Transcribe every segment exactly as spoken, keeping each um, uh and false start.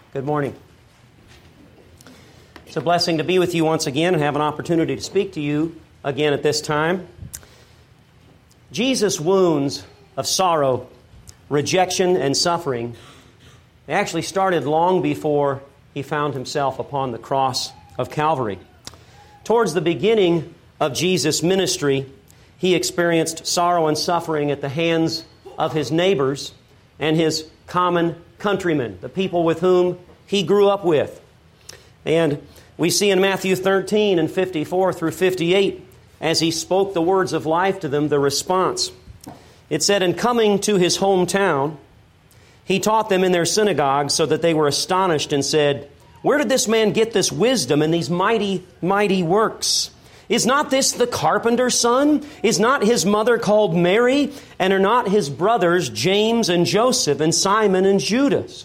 Good morning. It's a blessing to be with you once again and have an opportunity to speak to you again at this time. Jesus' wounds of sorrow, rejection, and suffering, they actually started long before he found himself upon the cross of Calvary. Towards the beginning of Jesus' ministry, he experienced sorrow and suffering at the hands of his neighbors and his common countrymen, the people with whom he grew up with. And we see in Matthew thirteen and fifty-four through fifty-eight, as he spoke the words of life to them, the response. It said, "In coming to his hometown, he taught them in their synagogue so that they were astonished and said, 'Where did this man get this wisdom and these mighty, mighty works? Is not this the carpenter's son? Is not his mother called Mary? And are not his brothers James and Joseph and Simon and Judas?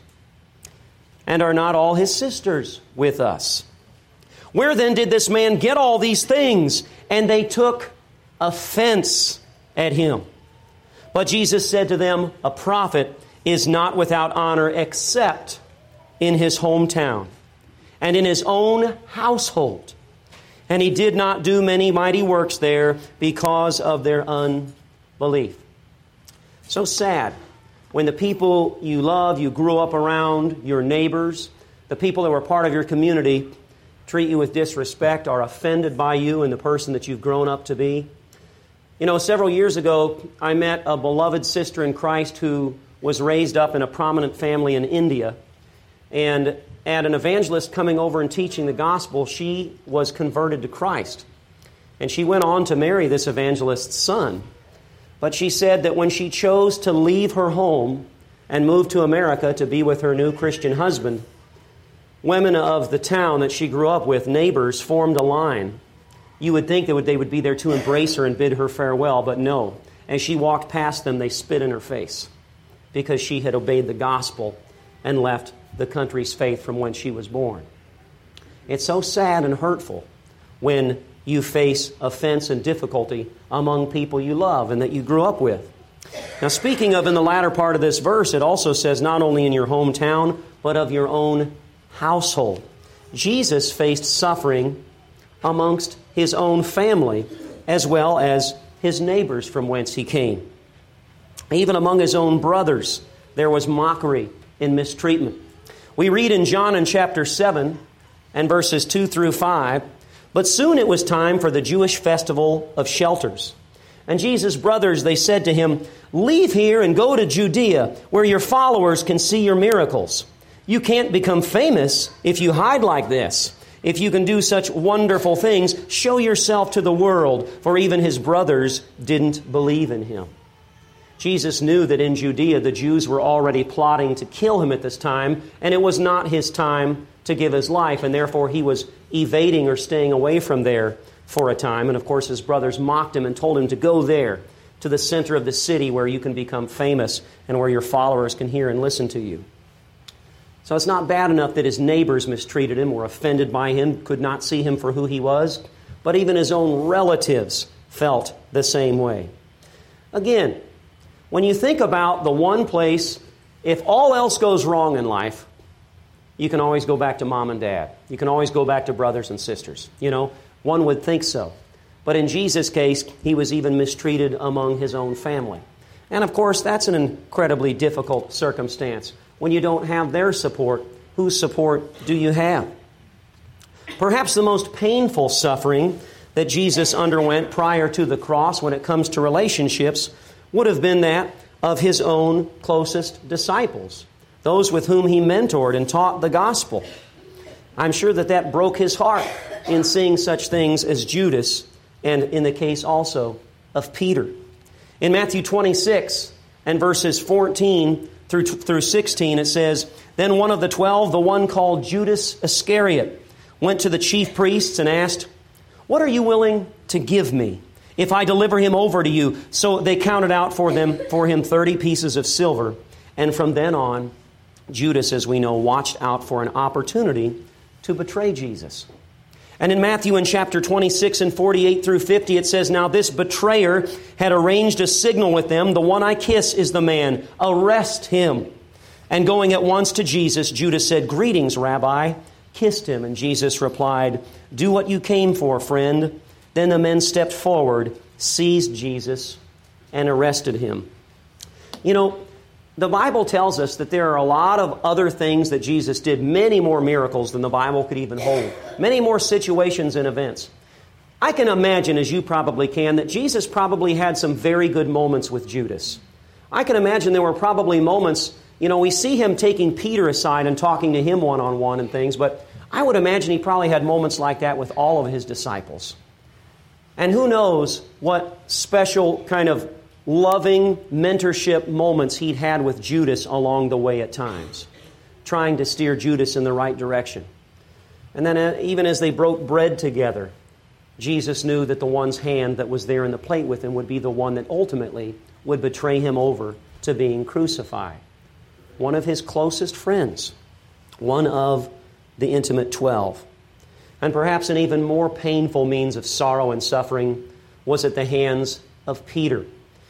And are not all his sisters with us? Where then did this man get all these things?' And they took offense at him. But Jesus said to them, 'A prophet is not without honor except in his hometown and in his own household.' And he did not do many mighty works there because of their unbelief." So sad when the people you love, you grew up around, your neighbors, the people that were part of your community, treat you with disrespect, are offended by you and the person that you've grown up to be. You know, several years ago, I met a beloved sister in Christ who was raised up in a prominent family in India. And at an evangelist coming over and teaching the gospel, she was converted to Christ. And she went on to marry this evangelist's son. But she said that when she chose to leave her home and move to America to be with her new Christian husband, women of the town that she grew up with, neighbors, formed a line. You would think that they would be there to embrace her and bid her farewell, but no. As she walked past them, they spit in her face because she had obeyed the gospel and left the country's faith from when she was born. It's so sad and hurtful when you face offense and difficulty among people you love and that you grew up with. Now, speaking of in the latter part of this verse, it also says not only in your hometown, but of your own household. Jesus faced suffering amongst his own family as well as his neighbors from whence he came. Even among his own brothers, there was mockery and mistreatment. We read in John in chapter seven and verses two through five, "But soon it was time for the Jewish festival of shelters. And Jesus' brothers, they said to him, 'Leave here and go to Judea, where your followers can see your miracles. You can't become famous if you hide like this. If you can do such wonderful things, show yourself to the world,' for even his brothers didn't believe in him." Jesus knew that in Judea the Jews were already plotting to kill him at this time, and it was not his time to give his life, and therefore he was evading or staying away from there for a time. And of course his brothers mocked him and told him to go there, to the center of the city where you can become famous and where your followers can hear and listen to you. So it's not bad enough that his neighbors mistreated him, were offended by him, could not see him for who he was, but even his own relatives felt the same way. Again, when you think about the one place, if all else goes wrong in life, you can always go back to mom and dad. You can always go back to brothers and sisters. You know, one would think so. But in Jesus' case, he was even mistreated among his own family. And of course, that's an incredibly difficult circumstance. When you don't have their support, whose support do you have? Perhaps the most painful suffering that Jesus underwent prior to the cross when it comes to relationships would have been that of his own closest disciples, those with whom he mentored and taught the gospel. I'm sure that that broke his heart in seeing such things as Judas, and in the case also of Peter. In Matthew twenty-six and verses fourteen through, through sixteen, it says, "Then one of the twelve, the one called Judas Iscariot, went to the chief priests and asked, 'What are you willing to give me if I deliver him over to you?' So they counted out for them for him thirty pieces of silver. And from then on, Judas, as we know, watched out for an opportunity to betray Jesus." And in Matthew in chapter twenty-six and forty-eight through fifty, it says, "Now this betrayer had arranged a signal with them. 'The one I kiss is the man. Arrest him.' And going at once to Jesus, Judas said, "Greetings, Rabbi," kissed him. And Jesus replied, "Do what you came for, friend." Then the men stepped forward, seized Jesus, and arrested him. You know, the Bible tells us that there are a lot of other things that Jesus did, many more miracles than the Bible could even hold, many more situations and events. I can imagine, as you probably can, that Jesus probably had some very good moments with Judas. I can imagine there were probably moments, you know, we see him taking Peter aside and talking to him one-on-one and things, but I would imagine he probably had moments like that with all of his disciples. And who knows what special kind of loving mentorship moments he'd had with Judas along the way at times, trying to steer Judas in the right direction. And then uh, even as they broke bread together, Jesus knew that the one's hand that was there in the plate with him would be the one that ultimately would betray him over to being crucified. One of his closest friends, one of the intimate twelve. And perhaps an even more painful means of sorrow and suffering was at the hands of Peter.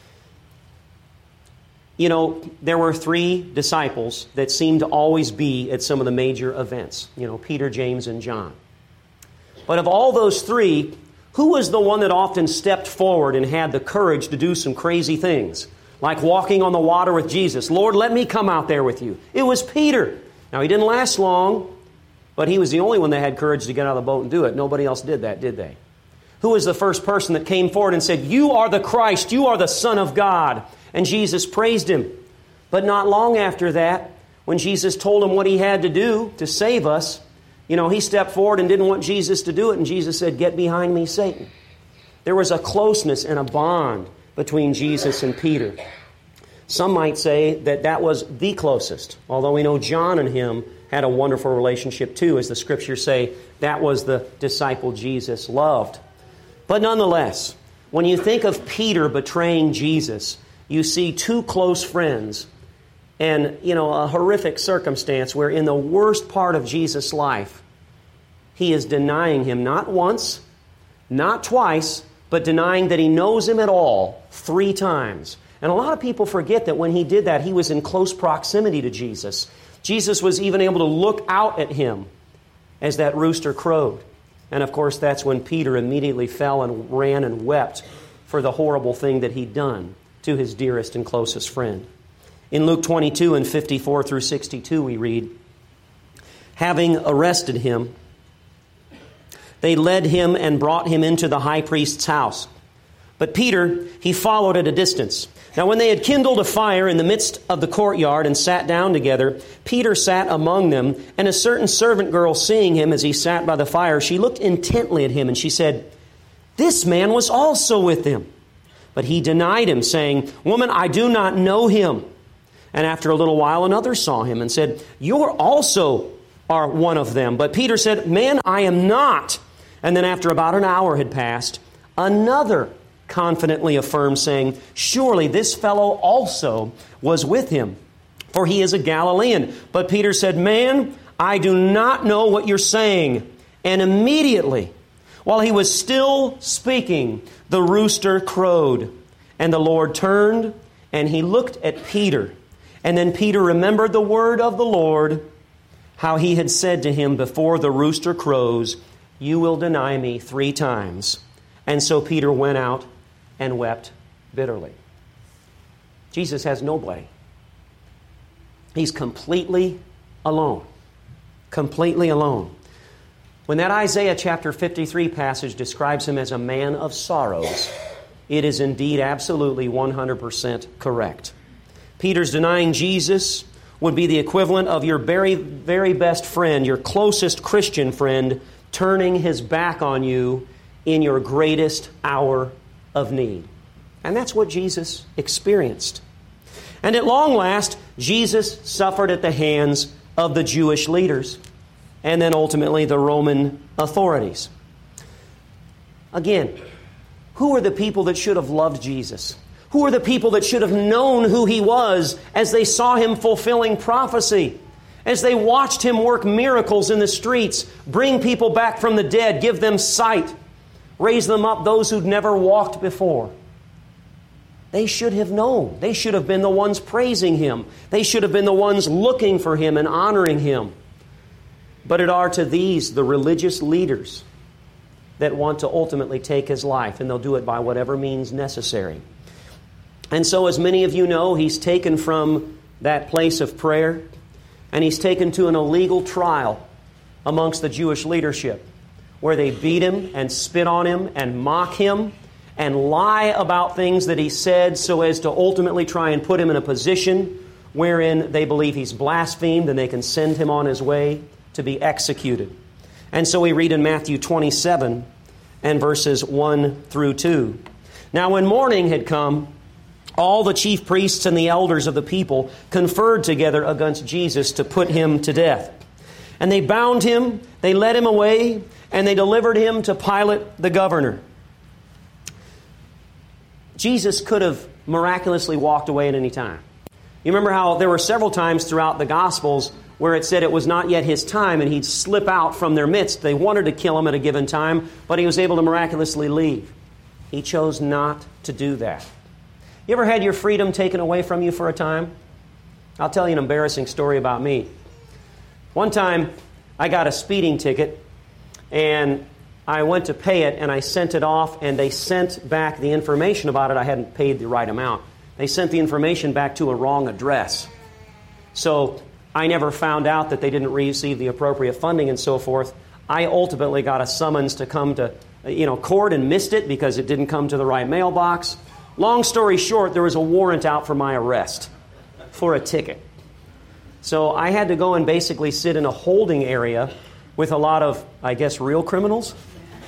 You know, there were three disciples that seemed to always be at some of the major events. You know, Peter, James, and John. But of all those three, who was the one that often stepped forward and had the courage to do some crazy things? Like walking on the water with Jesus. "Lord, let me come out there with you." It was Peter. Now, he didn't last long, but he was the only one that had courage to get out of the boat and do it. Nobody else did that, did they? Who was the first person that came forward and said, "You are the Christ, you are the Son of God"? And Jesus praised him. But not long after that, when Jesus told him what he had to do to save us, you know, he stepped forward and didn't want Jesus to do it. And Jesus said, "Get behind me, Satan." There was a closeness and a bond between Jesus and Peter. Some might say that that was the closest, although we know John and him had a wonderful relationship too, as the Scriptures say, that was the disciple Jesus loved. But nonetheless, when you think of Peter betraying Jesus, you see two close friends and, you know, a horrific circumstance where in the worst part of Jesus' life, he is denying him not once, not twice, but denying that he knows him at all three times. And a lot of people forget that when he did that, he was in close proximity to Jesus. Jesus was even able to look out at him as that rooster crowed. And of course, that's when Peter immediately fell and ran and wept for the horrible thing that he'd done to his dearest and closest friend. In Luke twenty-two and fifty-four through sixty-two, we read, "Having arrested him, they led him and brought him into the high priest's house. But Peter, he followed at a distance. Now when they had kindled a fire in the midst of the courtyard and sat down together, Peter sat among them, and a certain servant girl, seeing him as he sat by the fire, she looked intently at him, and she said, 'This man was also with him.' But he denied him, saying, 'Woman, I do not know him.' And after a little while, another saw him and said, 'You also are one of them.' But Peter said, 'Man, I am not.' And then after about an hour had passed, another confidently affirmed, saying, 'Surely this fellow also was with him, for he is a Galilean.' But Peter said, 'Man, I do not know what you're saying.' And immediately, while he was still speaking, the rooster crowed. And the Lord turned, and he looked at Peter. And then Peter remembered the word of the Lord, how he had said to him, 'Before the rooster crows, you will deny me three times.' And so Peter went out and wept bitterly." Jesus has nobody. He's completely alone. Completely alone. When that Isaiah chapter fifty-three passage describes him as a man of sorrows, it is indeed absolutely one hundred percent correct. Peter's denying Jesus would be the equivalent of your very, very best friend, your closest Christian friend, turning his back on you in your greatest hour of need. And that's what Jesus experienced. And at long last, Jesus suffered at the hands of the Jewish leaders and then ultimately the Roman authorities. Again, who are the people that should have loved Jesus? Who are the people that should have known who he was as they saw him fulfilling prophecy? As they watched him work miracles in the streets, bring people back from the dead, give them sight, raise them up, those who'd never walked before. They should have known. They should have been the ones praising Him. They should have been the ones looking for Him and honoring Him. But it are to these, the religious leaders, that want to ultimately take His life, and they'll do it by whatever means necessary. And so, as many of you know, He's taken from that place of prayer, and He's taken to an illegal trial amongst the Jewish leadership, where they beat Him and spit on Him and mock Him and lie about things that He said so as to ultimately try and put Him in a position wherein they believe He's blasphemed and they can send Him on His way to be executed. And so we read in Matthew twenty-seven and verses one through two. Now when morning had come, all the chief priests and the elders of the people conferred together against Jesus to put Him to death. And they bound Him, they led Him away, and they delivered Him to Pilate the governor. Jesus could have miraculously walked away at any time. You remember how there were several times throughout the Gospels where it said it was not yet His time and He'd slip out from their midst. They wanted to kill Him at a given time, but He was able to miraculously leave. He chose not to do that. You ever had your freedom taken away from you for a time? I'll tell you an embarrassing story about me. One time, I got a speeding ticket, and I went to pay it, and I sent it off, and they sent back the information about it. I hadn't paid the right amount. They sent the information back to a wrong address. So I never found out that they didn't receive the appropriate funding and so forth. I ultimately got a summons to come to you know, court and missed it because it didn't come to the right mailbox. Long story short, there was a warrant out for my arrest for a ticket. So I had to go and basically sit in a holding area with a lot of, I guess, real criminals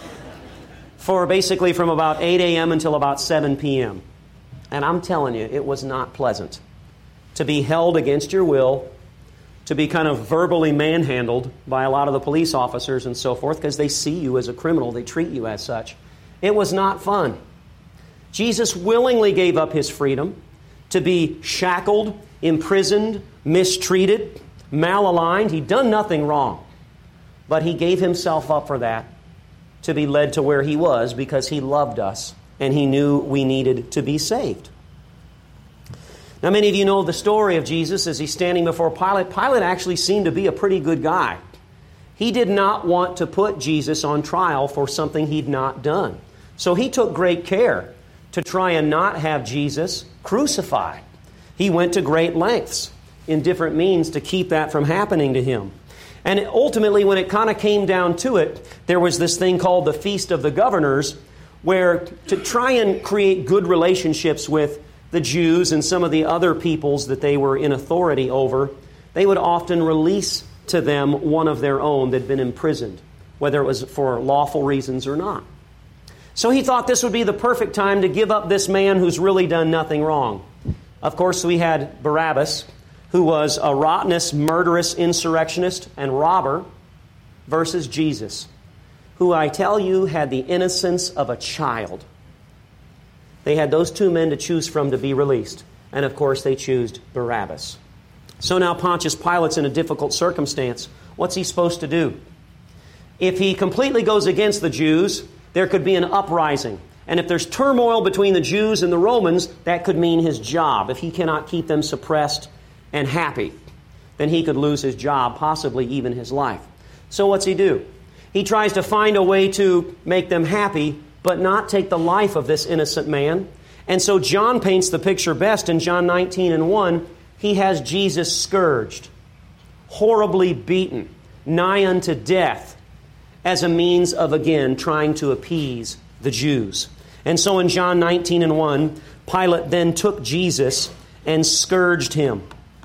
for basically from about eight a.m. until about seven p.m. And I'm telling you, it was not pleasant to be held against your will, to be kind of verbally manhandled by a lot of the police officers and so forth because they see you as a criminal. They treat you as such. It was not fun. Jesus willingly gave up His freedom to be shackled, imprisoned, mistreated, malaligned. He'd done nothing wrong. But He gave Himself up for that, to be led to where He was because He loved us and He knew we needed to be saved. Now, many of you know the story of Jesus as He's standing before Pilate. Pilate actually seemed to be a pretty good guy. He did not want to put Jesus on trial for something He'd not done. So He took great care to try and not have Jesus crucified. He went to great lengths in different means to keep that from happening to Him. And ultimately, when it kind of came down to it, there was this thing called the Feast of the Governors, where to try and create good relationships with the Jews and some of the other peoples that they were in authority over, they would often release to them one of their own that had been imprisoned, whether it was for lawful reasons or not. So he thought this would be the perfect time to give up this man who's really done nothing wrong. Of course, we had Barabbas, who was a rottenous, murderous insurrectionist and robber, versus Jesus, who I tell you had the innocence of a child. They had those two men to choose from to be released. And of course, they chose Barabbas. So now Pontius Pilate's in a difficult circumstance. What's he supposed to do? If he completely goes against the Jews, there could be an uprising. And if there's turmoil between the Jews and the Romans, that could mean his job. If he cannot keep them suppressed and happy, then he could lose his job, possibly even his life. So what's he do? He tries to find a way to make them happy, but not take the life of this innocent man. And so John paints the picture best in John nineteen and one. He has Jesus scourged, horribly beaten, nigh unto death, as a means of, again, trying to appease the Jews. And so in John nineteen and one, Pilate then took Jesus and scourged Him.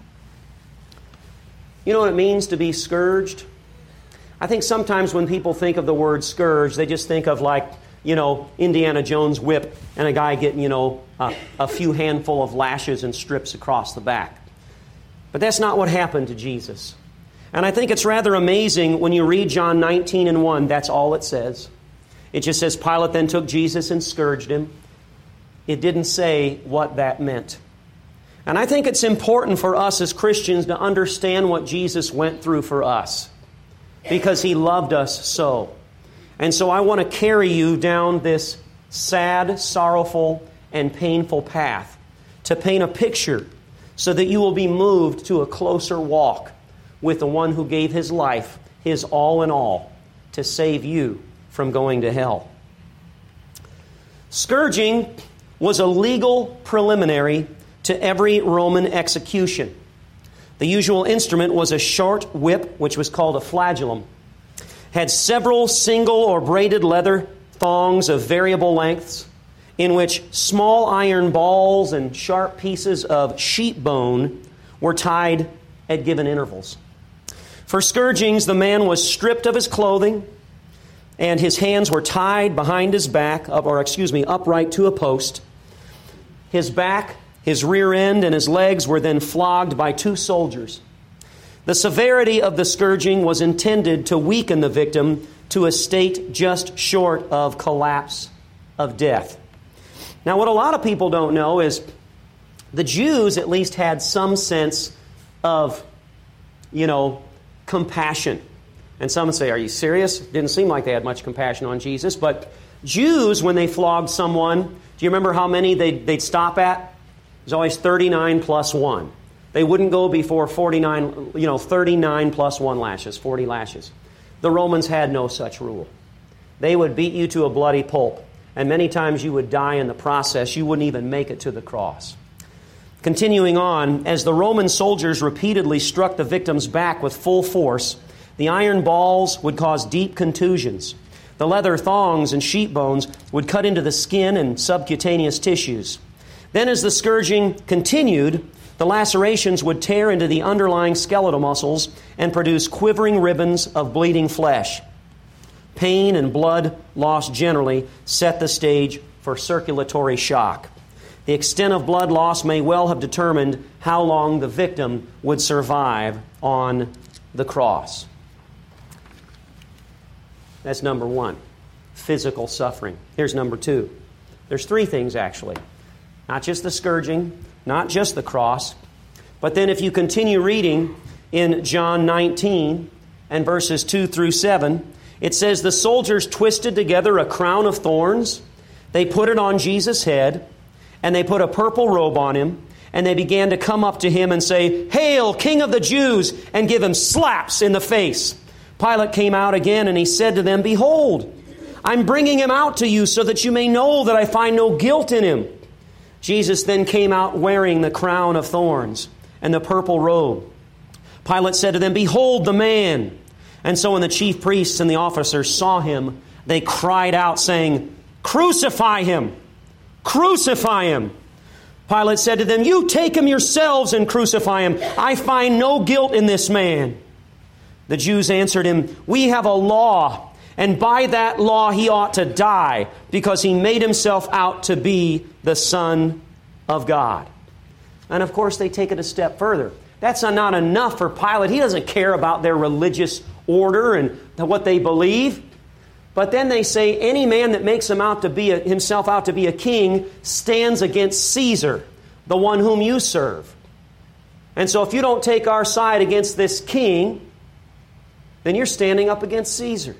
You know what it means to be scourged? I think sometimes when people think of the word scourge, they just think of like, you know, Indiana Jones whip and a guy getting, you know, a, a few handful of lashes and strips across the back. But that's not what happened to Jesus. And I think it's rather amazing when you read John nineteen and one, that's all it says. It just says Pilate then took Jesus and scourged Him. It didn't say what that meant. And I think it's important for us as Christians to understand what Jesus went through for us, because He loved us so. And so I want to carry you down this sad, sorrowful, and painful path, to paint a picture so that you will be moved to a closer walk with the one who gave His life, His all in all, to save you from going to hell. Scourging was a legal preliminary to every Roman execution. The usual instrument was a short whip, which was called a flagellum. Had several single or braided leather thongs of variable lengths, in which small iron balls and sharp pieces of sheep bone were tied at given intervals. For scourgings, the man was stripped of his clothing, and his hands were tied behind his back, or excuse me, upright to a post. His back, his rear end, and his legs were then flogged by two soldiers. The severity of the scourging was intended to weaken the victim to a state just short of collapse of death. Now, what a lot of people don't know is the Jews at least had some sense of, you know, compassion. And some would say, are you serious? Didn't seem like they had much compassion on Jesus. But Jews, when they flogged someone, do you remember how many they'd, they'd stop at? It was always thirty-nine plus one. They wouldn't go before forty-nine, you know, thirty-nine plus one lashes, forty lashes. The Romans had no such rule. They would beat you to a bloody pulp. And many times you would die in the process. You wouldn't even make it to the cross. Continuing on, as the Roman soldiers repeatedly struck the victim's back with full force, the iron balls would cause deep contusions. The leather thongs and sheep bones would cut into the skin and subcutaneous tissues. Then as the scourging continued, the lacerations would tear into the underlying skeletal muscles and produce quivering ribbons of bleeding flesh. Pain and blood loss generally set the stage for circulatory shock. The extent of blood loss may well have determined how long the victim would survive on the cross. That's number one, physical suffering. Here's number two. There's three things, actually. Not just the scourging, not just the cross, but then if you continue reading in John nineteen and verses two through seven, it says, the soldiers twisted together a crown of thorns. They put it on Jesus' head, and they put a purple robe on him, and they began to come up to him and say, Hail, King of the Jews, and give him slaps in the face. Pilate came out again, and he said to them, Behold, I'm bringing him out to you so that you may know that I find no guilt in him. Jesus then came out wearing the crown of thorns and the purple robe. Pilate said to them, Behold the man. And so when the chief priests and the officers saw him, they cried out, saying, Crucify him! Crucify him! Pilate said to them, You take him yourselves and crucify him. I find no guilt in this man. The Jews answered him, We have a law, and by that law he ought to die, because he made himself out to be the Son of God. And of course they take it a step further. That's not enough for Pilate. He doesn't care about their religious order and what they believe. But then they say any man that makes him out to be a, himself out to be a king stands against Caesar, the one whom you serve. And so if you don't take our side against this king, then you're standing up against Caesar.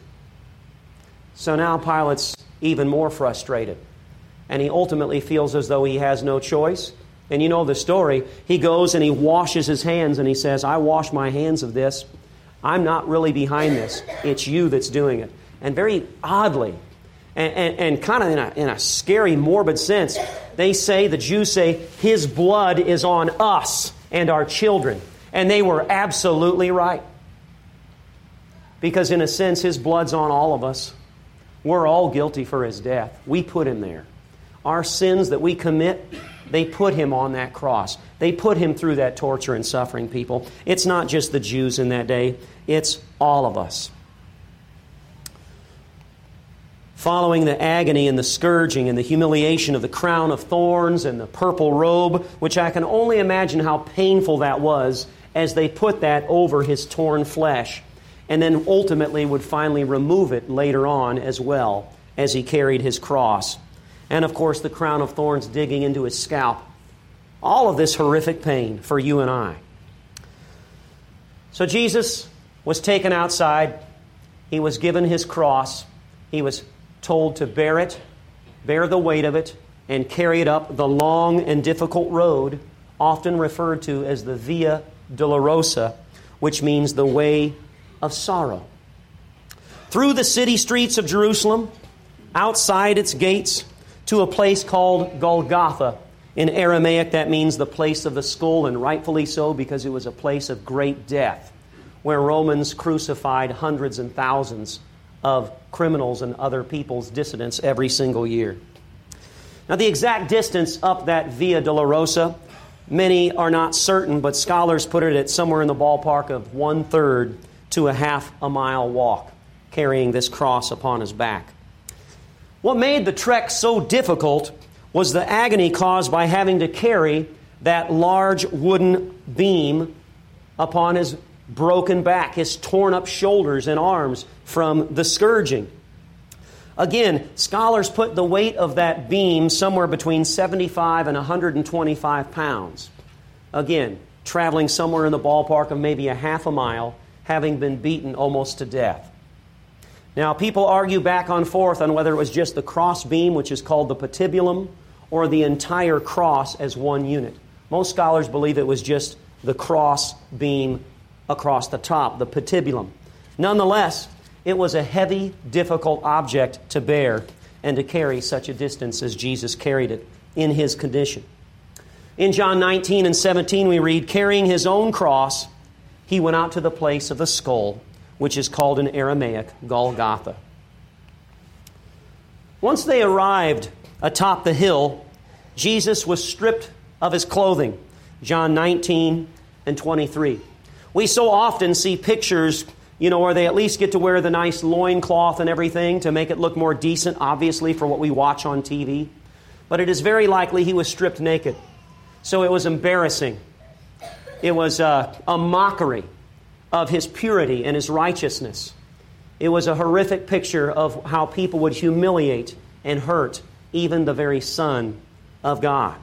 So now Pilate's even more frustrated. And he ultimately feels as though he has no choice. And you know the story. He goes and he washes his hands and he says, I wash my hands of this. I'm not really behind this. It's you that's doing it. And very oddly, and, and, and kind of in a, in a scary, morbid sense, they say, the Jews say, his blood is on us and our children. And they were absolutely right. Because in a sense, his blood's on all of us. We're all guilty for his death. We put him there. Our sins that we commit, they put him on that cross. They put him through that torture and suffering, people. It's not just the Jews in that day. It's all of us. Following the agony and the scourging and the humiliation of the crown of thorns and the purple robe, which I can only imagine how painful that was as they put that over his torn flesh, and then ultimately would finally remove it later on as well as he carried his cross. And of course the crown of thorns digging into his scalp. All of this horrific pain for you and I. So Jesus was taken outside. He was given his cross. He was told to bear it, bear the weight of it, and carried up the long and difficult road, often referred to as the Via Dolorosa, which means the way of sorrow. Through the city streets of Jerusalem, outside its gates, to a place called Golgotha. In Aramaic, that means the place of the skull, and rightfully so, because it was a place of great death, where Romans crucified hundreds and thousands of criminals and other people's dissidents every single year. Now, the exact distance up that Via Dolorosa, many are not certain, but scholars put it at somewhere in the ballpark of one-third to a half a mile walk, carrying this cross upon his back. What made the trek so difficult was the agony caused by having to carry that large wooden beam upon his broken back, his torn up shoulders and arms from the scourging. Again, scholars put the weight of that beam somewhere between seventy-five and one hundred twenty-five pounds. Again, traveling somewhere in the ballpark of maybe a half a mile, having been beaten almost to death. Now, people argue back and forth on whether it was just the cross beam, which is called the patibulum, or the entire cross as one unit. Most scholars believe it was just the cross beam across the top, the patibulum. Nonetheless, it was a heavy, difficult object to bear and to carry such a distance as Jesus carried it in his condition. In John nineteen and seventeen we read, carrying his own cross, he went out to the place of the skull, which is called in Aramaic Golgotha. Once they arrived atop the hill, Jesus was stripped of his clothing. John nineteen and twenty-three. We so often see pictures, you know, where they at least get to wear the nice loincloth and everything to make it look more decent, obviously, for what we watch on T V. But it is very likely he was stripped naked. So it was embarrassing. It was uh, a mockery of his purity and his righteousness. It was a horrific picture of how people would humiliate and hurt even the very Son of God.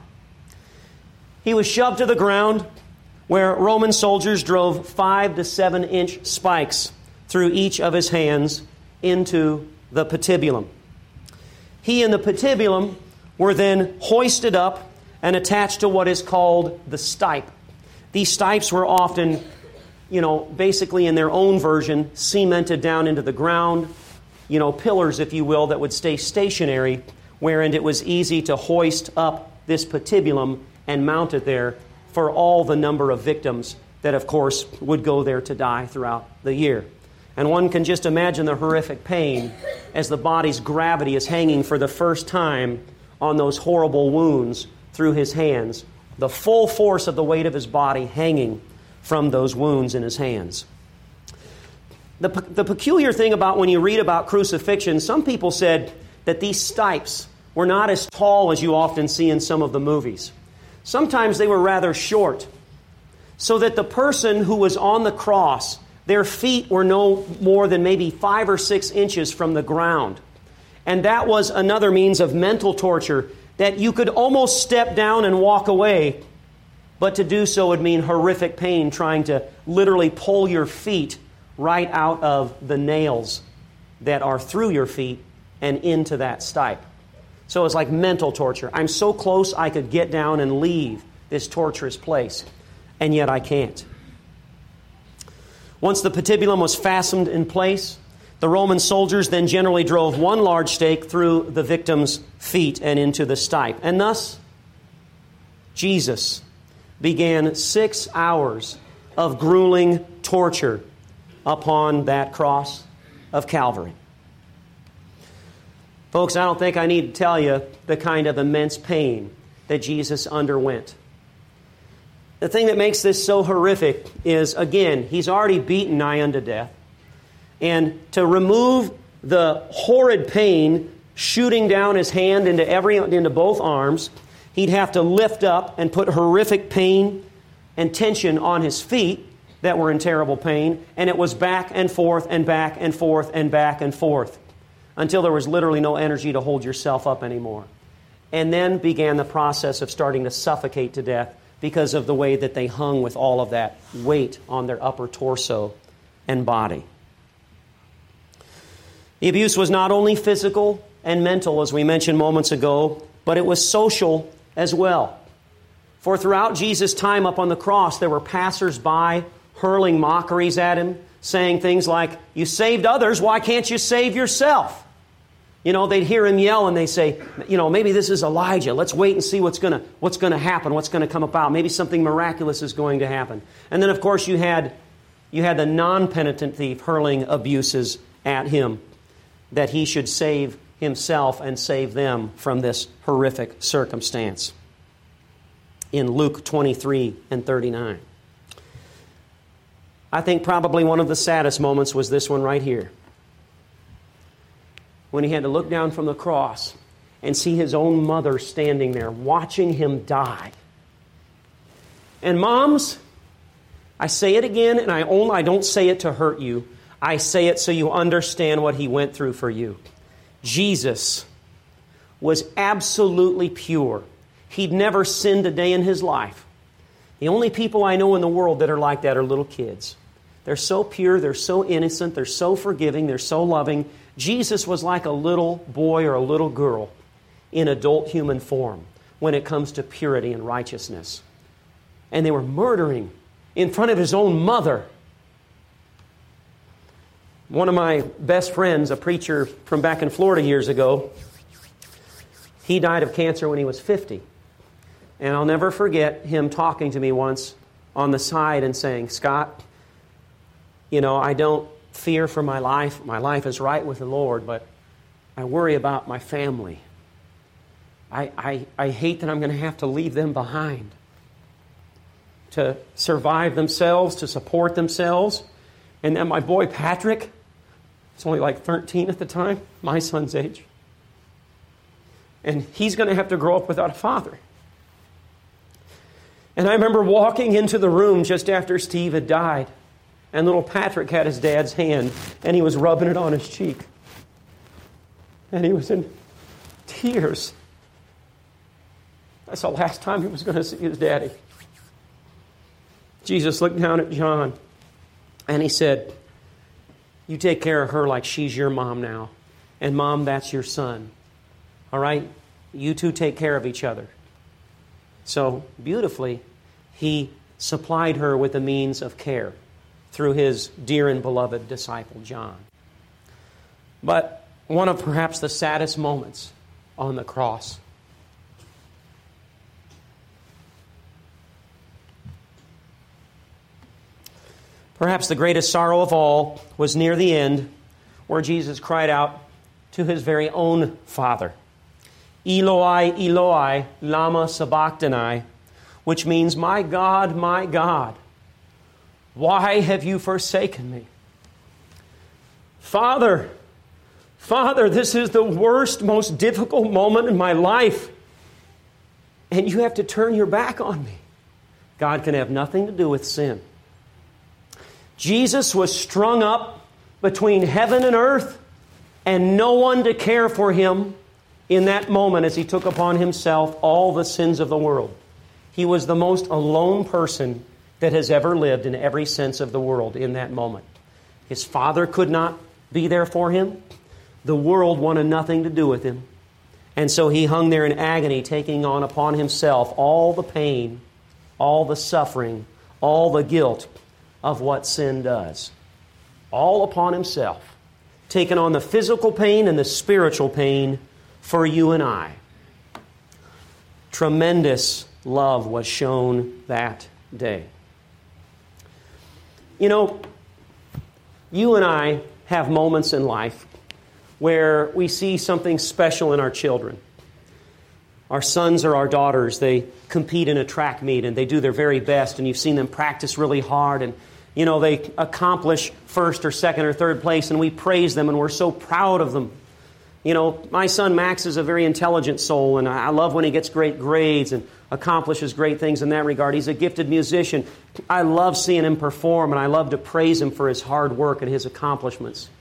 He was shoved to the ground, where Roman soldiers drove five to seven inch spikes through each of his hands into the patibulum. He and the patibulum were then hoisted up and attached to what is called the stipe. These stipes were often, you know, basically in their own version, cemented down into the ground, you know, pillars, if you will, that would stay stationary, wherein it was easy to hoist up this patibulum and mount it there for all the number of victims that, of course, would go there to die throughout the year. And one can just imagine the horrific pain as the body's gravity is hanging for the first time on those horrible wounds through his hands. The full force of the weight of his body hanging from those wounds in his hands. The, the peculiar thing about when you read about crucifixion, some people said that these stipes were not as tall as you often see in some of the movies. Sometimes they were rather short, so that the person who was on the cross, their feet were no more than maybe five or six inches from the ground. And that was another means of mental torture, that you could almost step down and walk away, but to do so would mean horrific pain, trying to literally pull your feet right out of the nails that are through your feet and into that stipe. So it's like mental torture. I'm so close I could get down and leave this torturous place, and yet I can't. Once the patibulum was fastened in place, the Roman soldiers then generally drove one large stake through the victim's feet and into the stipe. And thus, Jesus began six hours of grueling torture upon that cross of Calvary. Folks, I don't think I need to tell you the kind of immense pain that Jesus underwent. The thing that makes this so horrific is, again, he's already beaten nigh unto death. And to remove the horrid pain shooting down his hand into every into both arms, he'd have to lift up and put horrific pain and tension on his feet that were in terrible pain. And it was back and forth and back and forth and back and forth until there was literally no energy to hold yourself up anymore. And then began the process of starting to suffocate to death because of the way that they hung with all of that weight on their upper torso and body. The abuse was not only physical and mental, as we mentioned moments ago, but it was social as well. For throughout Jesus' time up on the cross, there were passers-by hurling mockeries at Him, saying things like, "You saved others, why can't you save yourself?" You know, they'd hear Him yell and they say, you know, maybe this is Elijah. Let's wait and see what's going to what's going to happen, what's going to come about. Maybe something miraculous is going to happen. And then, of course, you had you had the non-penitent thief hurling abuses at Him, that He should save Himself and save them from this horrific circumstance. In Luke twenty-three and thirty-nine. I think probably one of the saddest moments was this one right here, when He had to look down from the cross and see His own mother standing there watching Him die. And moms, I say it again, and I only I don't say it to hurt you. I say it so you understand what He went through for you. Jesus was absolutely pure. He'd never sinned a day in His life. The only people I know in the world that are like that are little kids. They're so pure, they're so innocent, they're so forgiving, they're so loving. Jesus was like a little boy or a little girl in adult human form when it comes to purity and righteousness. And they were murdering in front of His own mother. One of my best friends, a preacher from back in Florida years ago, he died of cancer when he was fifty. And I'll never forget him talking to me once on the side and saying, "Scott, you know, I don't fear for my life. My life is right with the Lord, but I worry about my family. I, I, I hate that I'm going to have to leave them behind to survive themselves, to support themselves. And then my boy Patrick, he's only like thirteen at the time, my son's age. And he's going to have to grow up without a father." And I remember walking into the room just after Steve had died, and little Patrick had his dad's hand, and he was rubbing it on his cheek. And he was in tears. That's the last time he was going to see his daddy. Jesus looked down at John, and He said, "You take care of her like she's your mom now. And Mom, that's your son. All right? You two take care of each other." So, beautifully, He supplied her with a means of care through His dear and beloved disciple, John. But one of perhaps the saddest moments on the cross. Perhaps the greatest sorrow of all was near the end, where Jesus cried out to His very own Father, "Eloi, Eloi, lama sabachthani," which means, "My God, my God, why have you forsaken me?" Father, Father, this is the worst, most difficult moment in my life, and you have to turn your back on me. God can have nothing to do with sin. Jesus was strung up between heaven and earth, and no one to care for Him in that moment as He took upon Himself all the sins of the world. He was the most alone person that has ever lived in every sense of the world in that moment. His Father could not be there for Him. The world wanted nothing to do with Him. And so He hung there in agony, taking on upon Himself all the pain, all the suffering, all the guilt of what sin does. All upon Himself, taking on the physical pain and the spiritual pain for you and I. Tremendous love was shown that day. You know, you and I have moments in life where we see something special in our children. Our sons or our daughters, they compete in a track meet and they do their very best, and you've seen them practice really hard, and you know, they accomplish first or second or third place, and we praise them and we're so proud of them. You know, my son Max is a very intelligent soul, and I love when he gets great grades and accomplishes great things in that regard. He's a gifted musician. I love seeing him perform, and I love to praise him for his hard work and his accomplishments.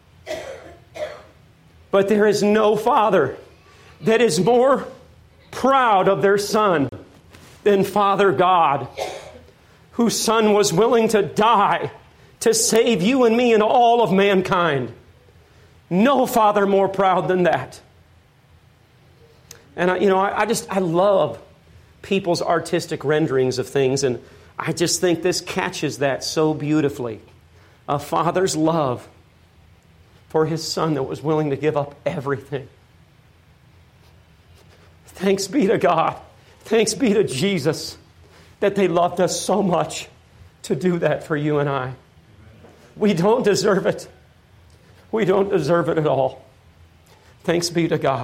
But there is no father that is more proud of their son than Father God, whose Son was willing to die to save you and me and all of mankind. No father more proud than that. And, I, you know, I, I just, I love people's artistic renderings of things. And I just think this catches that so beautifully. A father's love for his son that was willing to give up everything. Thanks be to God. Thanks be to Jesus that they loved us so much to do that for you and I. We don't deserve it. We don't deserve it at all. Thanks be to God.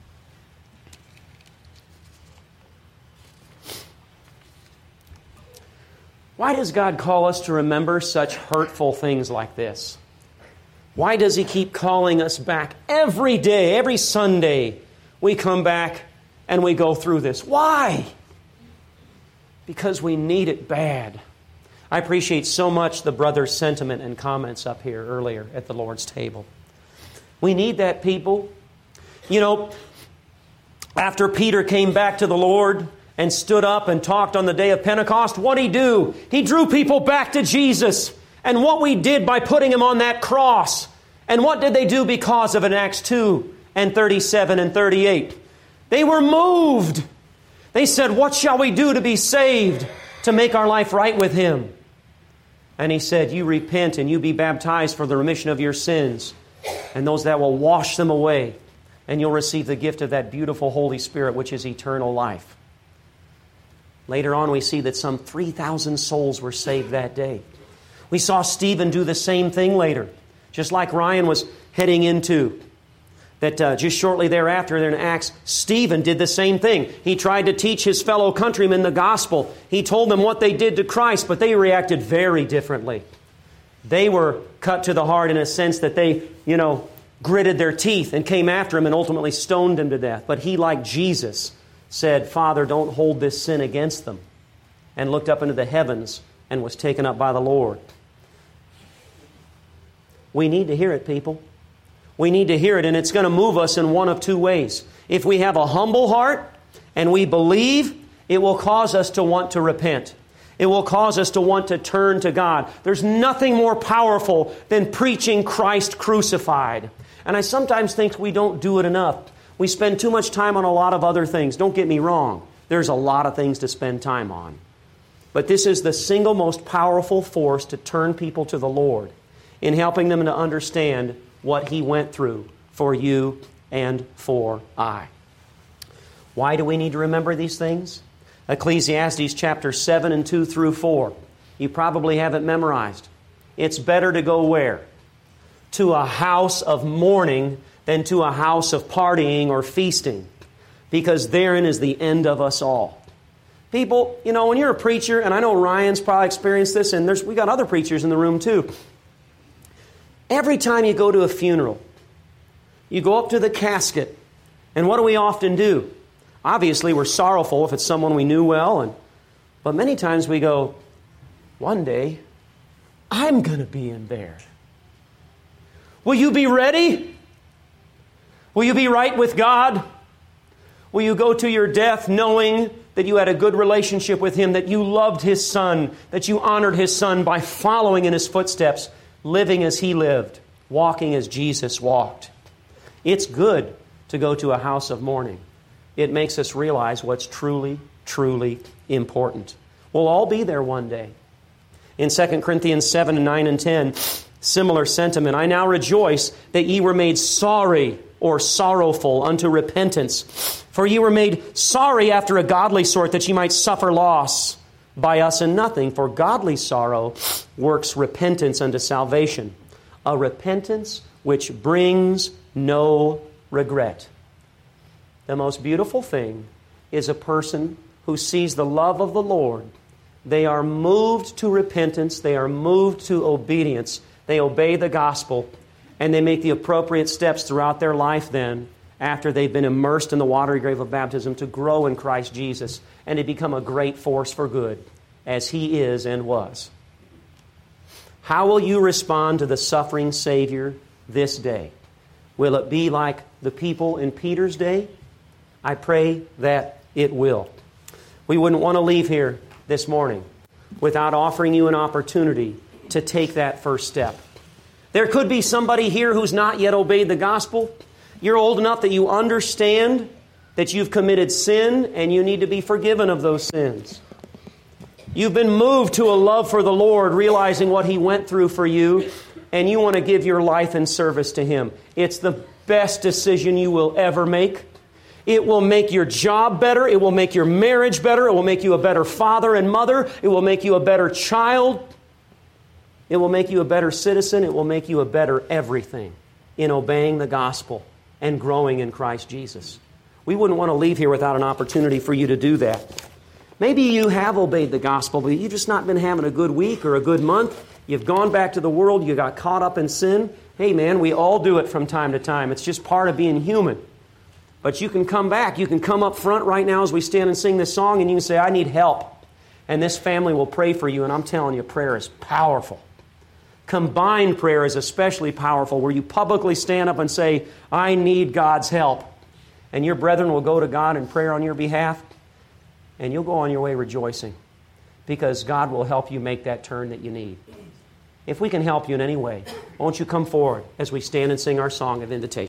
Why does God call us to remember such hurtful things like this? Why does He keep calling us back every day, every Sunday? We come back and we go through this. Why? Because we need it bad. I appreciate so much the brother's sentiment and comments up here earlier at the Lord's table. We need that, people. You know, after Peter came back to the Lord and stood up and talked on the day of Pentecost, what did he do? He drew people back to Jesus. And what we did by putting Him on that cross. And what did they do because of it in Acts two and thirty-seven and thirty-eight? They were moved. They said, what shall we do to be saved, to make our life right with Him? And He said, you repent and you be baptized for the remission of your sins. And those that will wash them away. And you'll receive the gift of that beautiful Holy Spirit, which is eternal life. Later on, we see that some three thousand souls were saved that day. We saw Stephen do the same thing later. Just like Ryan was heading into. That uh, just shortly thereafter, there in Acts, Stephen did the same thing. He tried to teach his fellow countrymen the gospel. He told them what they did to Christ, but they reacted very differently. They were cut to the heart in a sense that they, you know, gritted their teeth and came after him and ultimately stoned him to death. But he, like Jesus, said, Father, don't hold this sin against them. And looked up into the heavens and was taken up by the Lord. We need to hear it, people. We need to hear it, and it's going to move us in one of two ways. If we have a humble heart and we believe, it will cause us to want to repent. It will cause us to want to turn to God. There's nothing more powerful than preaching Christ crucified. And I sometimes think we don't do it enough. We spend too much time on a lot of other things. Don't get me wrong. There's a lot of things to spend time on. But this is the single most powerful force to turn people to the Lord, in helping them to understand what He went through for you and for I. Why do we need to remember these things? Ecclesiastes chapter seven and two through four. You probably have it memorized. It's better to go where? To a house of mourning than to a house of partying or feasting, because therein is the end of us all. People, you know, when you're a preacher, and I know Ryan's probably experienced this, and there's we got other preachers in the room too. Every time you go to a funeral, you go up to the casket, and what do we often do? Obviously, we're sorrowful if it's someone we knew well, and but many times we go, one day, I'm going to be in there. Will you be ready? Will you be right with God? Will you go to your death knowing that you had a good relationship with Him, that you loved His Son, that you honored His Son by following in His footsteps, living as He lived, walking as Jesus walked? It's good to go to a house of mourning. It makes us realize what's truly, truly important. We'll all be there one day. In Second Corinthians seven and nine and ten, similar sentiment. I now rejoice that ye were made sorry or sorrowful unto repentance. For ye were made sorry after a godly sort, that ye might suffer loss by us in nothing. For godly sorrow works repentance unto salvation, a repentance which brings no regret. The most beautiful thing is a person who sees the love of the Lord. They are moved to repentance. They are moved to obedience. They obey the gospel, and they make the appropriate steps throughout their life then, after they've been immersed in the watery grave of baptism, to grow in Christ Jesus and to become a great force for good, as He is and was. How will you respond to the suffering Savior this day? Will it be like the people in Peter's day? I pray that it will. We wouldn't want to leave here this morning without offering you an opportunity to take that first step. There could be somebody here who's not yet obeyed the gospel. You're old enough that you understand that you've committed sin and you need to be forgiven of those sins. You've been moved to a love for the Lord, realizing what He went through for you, and you want to give your life in service to Him. It's the best decision you will ever make. It will make your job better. It will make your marriage better. It will make you a better father and mother. It will make you a better child. It will make you a better citizen. It will make you a better everything in obeying the gospel and growing in Christ Jesus. We wouldn't want to leave here without an opportunity for you to do that. Maybe you have obeyed the gospel, but you've just not been having a good week or a good month. You've gone back to the world. You got caught up in sin. Hey, man, we all do it from time to time. It's just part of being human. But you can come back. You can come up front right now as we stand and sing this song, and you can say, I need help. And this family will pray for you, and I'm telling you, prayer is powerful. Combined prayer is especially powerful, where you publicly stand up and say, I need God's help. And your brethren will go to God in prayer on your behalf, and you'll go on your way rejoicing, because God will help you make that turn that you need. If we can help you in any way, won't you come forward as we stand and sing our song of invitation?